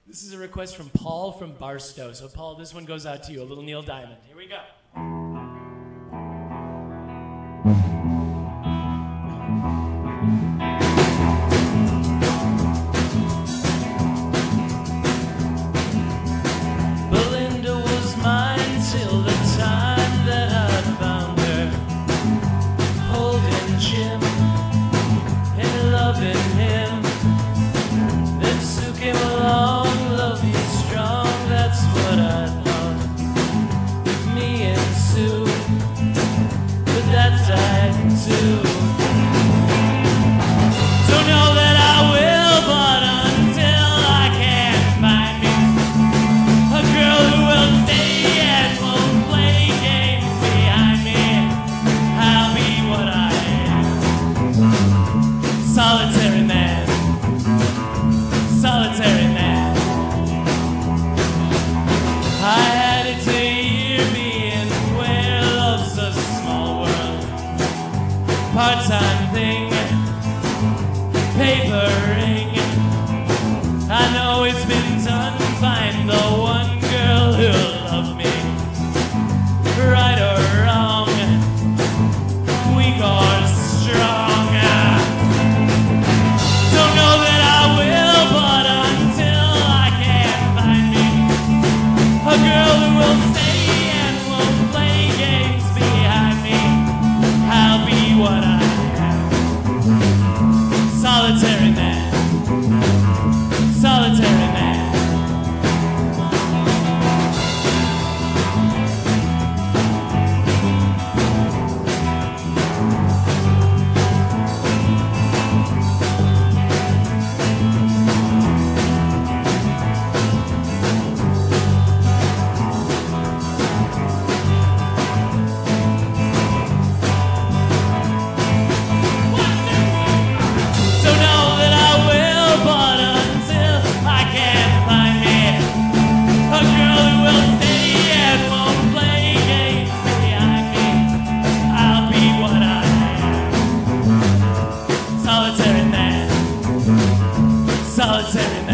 This is a request from Paul from Barstow. So, Paul, this one goes out to you. A little Neil Diamond. Here we go. Belinda was mine till the time that I found her, holding Jim and loving him. Then Sue came along, love you strong, that's what I thought. With me and Sue, but that died too. Don't know that I will, but until I can find me a girl who will stay and won't play games behind me, I'll be what I am. Solitary man. Solitary man. I had it to hear being where love's a small world, part-time thing, papering. I know it's been done, find the one girl who'll love me, right or wrong, weak or strong. Don't know that I will, but until I can find me a girl who will stay and won't play games behind me, I'll be what I am. Solitary man. Solitary man. Don't know that I will, but until I can find me a girl who will stay and won't play games behind me, I'll be what I am. Solitary man. Solitary man.